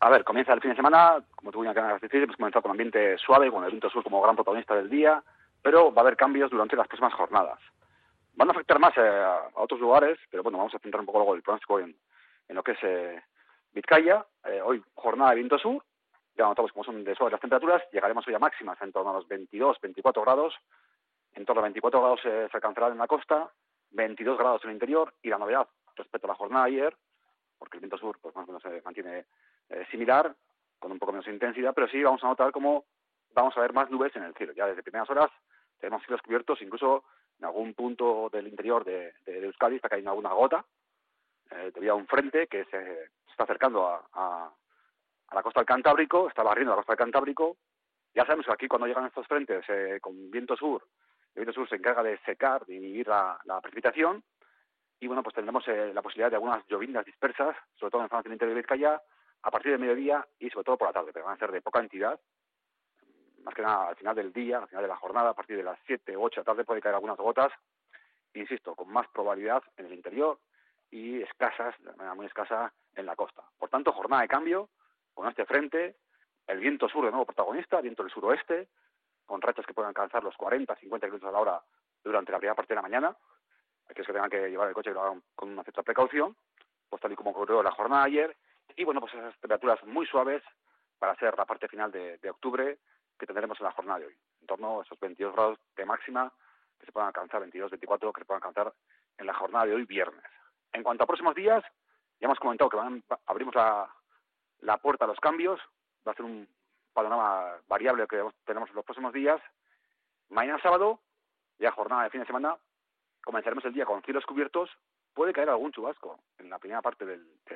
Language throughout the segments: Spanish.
A ver, comienza el fin de semana, como tú bien acabas de decir, hemos comenzado con ambiente suave, con el viento sur como gran protagonista del día, pero va a haber cambios durante las próximas jornadas. Van a afectar más a otros lugares, pero bueno, vamos a centrar un poco luego el pronóstico en lo que es Vizcaya. Hoy jornada de viento sur, ya notamos cómo son de suaves las temperaturas, llegaremos hoy a máximas en torno a los 22, 24 grados, en torno a 24 grados se alcanzará en la costa, 22 grados en el interior, y la novedad respecto a la jornada de ayer, porque el viento sur pues más o menos se mantiene similar, con un poco menos de intensidad, pero sí vamos a notar cómo vamos a ver más nubes en el cielo. Ya desde primeras horas tenemos cielos cubiertos, incluso en algún punto del interior de Euskadi está cayendo alguna gota, debido a un frente que se está acercando a la costa del Cantábrico, está barriendo la costa del Cantábrico. Ya sabemos que aquí cuando llegan estos frentes con viento sur, el viento sur se encarga de secar, de inhibir la precipitación, y bueno, pues tendremos la posibilidad de algunas llovinas dispersas, sobre todo en zonas del interior de Vizcaya, a partir del mediodía y sobre todo por la tarde, pero van a ser de poca entidad, más que nada al final del día, al final de la jornada, a partir de las 7 u 8 de la tarde puede caer algunas gotas, insisto, con más probabilidad en el interior y escasas, de manera muy escasa, en la costa. Por tanto, jornada de cambio, con este frente, el viento sur de nuevo protagonista, viento del suroeste, con rachas que pueden alcanzar los 40, 50 kilómetros a la hora durante la primera parte de la mañana. Aquellos que tengan que llevar el coche que lo hagan con una cierta precaución, pues tal y como ocurrió la jornada de ayer, y bueno, pues esas temperaturas muy suaves para ser la parte final de octubre que tendremos en la jornada de hoy, en torno a esos 22 grados de máxima que se puedan alcanzar, 22, 24 que se puedan alcanzar en la jornada de hoy viernes. En cuanto a próximos días, ya hemos comentado que abrimos la puerta a los cambios, va a ser un panorama variable que tenemos en los próximos días. Mañana sábado, ya jornada de fin de semana, comenzaremos el día con cielos cubiertos, puede caer algún chubasco en la primera parte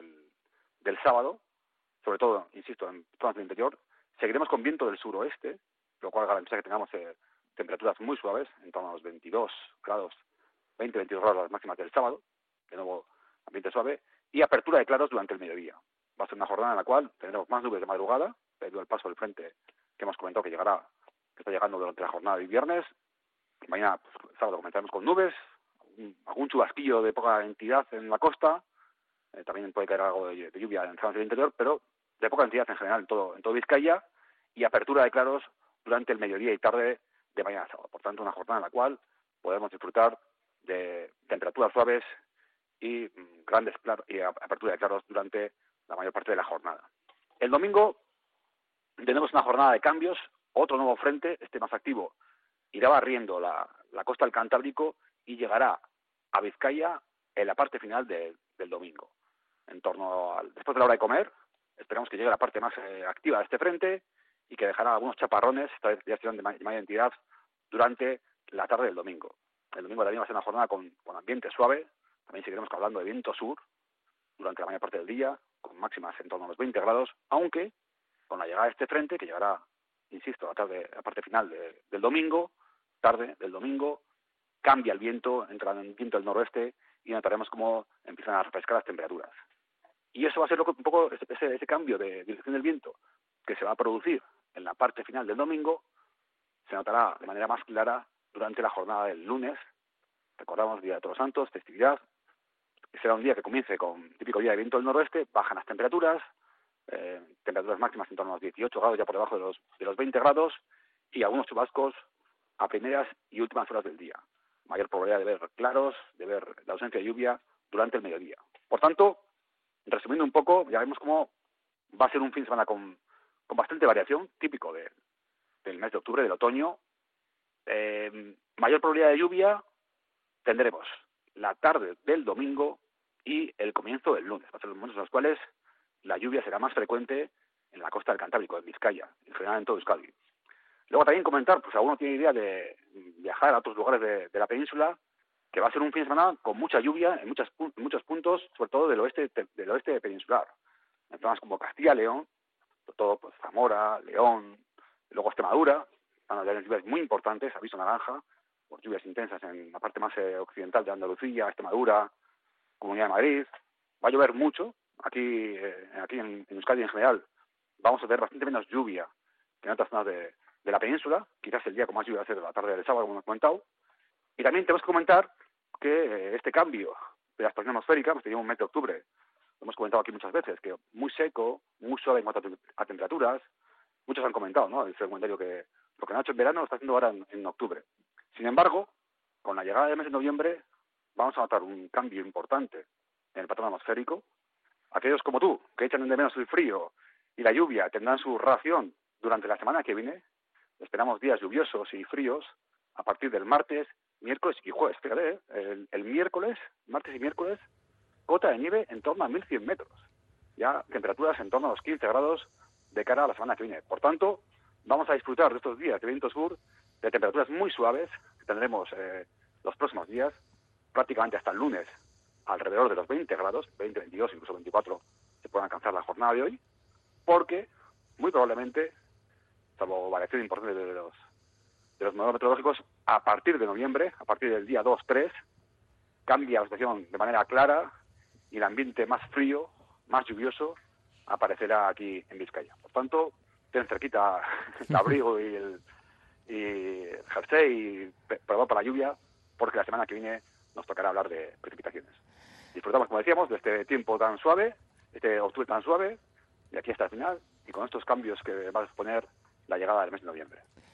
del sábado, sobre todo, insisto, en zonas del interior. Seguiremos con viento del suroeste, lo cual garantiza que tengamos temperaturas muy suaves, en torno a los 22 grados, 20, 22 grados las máximas del sábado, de nuevo ambiente suave, y apertura de claros durante el mediodía. Va a ser una jornada en la cual tendremos más nubes de madrugada, debido al paso del frente que hemos comentado que está llegando durante la jornada de viernes. Mañana, pues, sábado, comenzaremos con nubes, algún chubasquillo de poca entidad en la costa, también puede caer algo de lluvia en zonas del interior, pero de poca entidad en general en todo Vizcaya, y apertura de claros durante el mediodía y tarde de mañana sábado. Por tanto, una jornada en la cual podemos disfrutar de temperaturas suaves y apertura de claros durante la mayor parte de la jornada. El domingo tenemos una jornada de cambios, otro nuevo frente, este más activo, irá barriendo la costa del Cantábrico y llegará a Vizcaya en la parte final del domingo. Después de la hora de comer, esperamos que llegue la parte más activa de este frente y que dejará algunos chaparrones, esta vez ya serán de mayor entidad, durante la tarde del domingo. El domingo también va a ser una jornada con ambiente suave, también seguiremos hablando de viento sur durante la mayor parte del día, con máximas en torno a los 20 grados, aunque con la llegada de este frente, que llegará, insisto, la parte final del domingo, tarde del domingo, cambia el viento, entra en viento del noroeste y notaremos cómo empiezan a refrescar las temperaturas. Y eso va a ser un poco ese cambio de dirección del viento que se va a producir en la parte final del domingo, se notará de manera más clara durante la jornada del lunes. Recordamos, Día de Todos los Santos, festividad. Será un día que comience con típico día de viento del noroeste, bajan las temperaturas, temperaturas máximas en torno a los 18 grados, ya por debajo de los 20 grados, y algunos chubascos a primeras y últimas horas del día. Mayor probabilidad de ver claros, de ver la ausencia de lluvia durante el mediodía. Por tanto, resumiendo un poco, ya vemos cómo va a ser un fin de semana con bastante variación, típico del mes de octubre, del otoño. Mayor probabilidad de lluvia tendremos la tarde del domingo y el comienzo del lunes. Va a ser los momentos en los cuales la lluvia será más frecuente en la costa del Cantábrico, en Vizcaya, en general en todo Euskadi. Luego también comentar, pues alguno tiene idea de viajar a otros lugares de la península, que va a ser un fin de semana con mucha lluvia en muchos puntos, sobre todo del oeste peninsular. En zonas como Castilla, León, sobre todo pues, Zamora, León, luego Extremadura, van a haber lluvias muy importantes, aviso naranja, por lluvias intensas en la parte más occidental de Andalucía, Extremadura, Comunidad de Madrid. Va a llover mucho, aquí en Euskadi en general vamos a tener bastante menos lluvia que en otras zonas de la península, quizás el día con más lluvia va a ser la tarde del sábado, como hemos comentado. Y también tenemos que comentar que este cambio de la estación atmosférica, hemos tenido un mes de octubre lo hemos comentado aquí muchas veces, que muy seco, muy suave en cuanto a temperaturas. Muchos han comentado, ¿no? El comentario que lo que no ha hecho en verano lo está haciendo ahora en octubre. Sin embargo, con la llegada del mes de noviembre vamos a notar un cambio importante en el patrón atmosférico. Aquellos como tú, que echan de menos el frío y la lluvia, tendrán su ración durante la semana que viene. Esperamos días lluviosos y fríos a partir del martes, miércoles y jueves. Fíjate, el miércoles, martes y miércoles, cota de nieve en torno a 1.100 metros. Ya temperaturas en torno a los 15 grados de cara a la semana que viene. Por tanto, vamos a disfrutar de estos días de viento sur, de temperaturas muy suaves que tendremos los próximos días, prácticamente hasta el lunes, alrededor de los 20 grados, 20, 22, incluso 24, se puede alcanzar la jornada de hoy, porque muy probablemente, salvo variación importante de los modelos meteorológicos, a partir de noviembre, a partir del día 2-3, cambia la situación de manera clara y el ambiente más frío, más lluvioso, aparecerá aquí en Vizcaya. Por tanto, ten cerquita el abrigo y el jersey y preparado para la lluvia, porque la semana que viene nos tocará hablar de precipitaciones. Disfrutamos, como decíamos, de este tiempo tan suave, este octubre tan suave, de aquí hasta el final, y con estos cambios que va a exponer la llegada del mes de noviembre.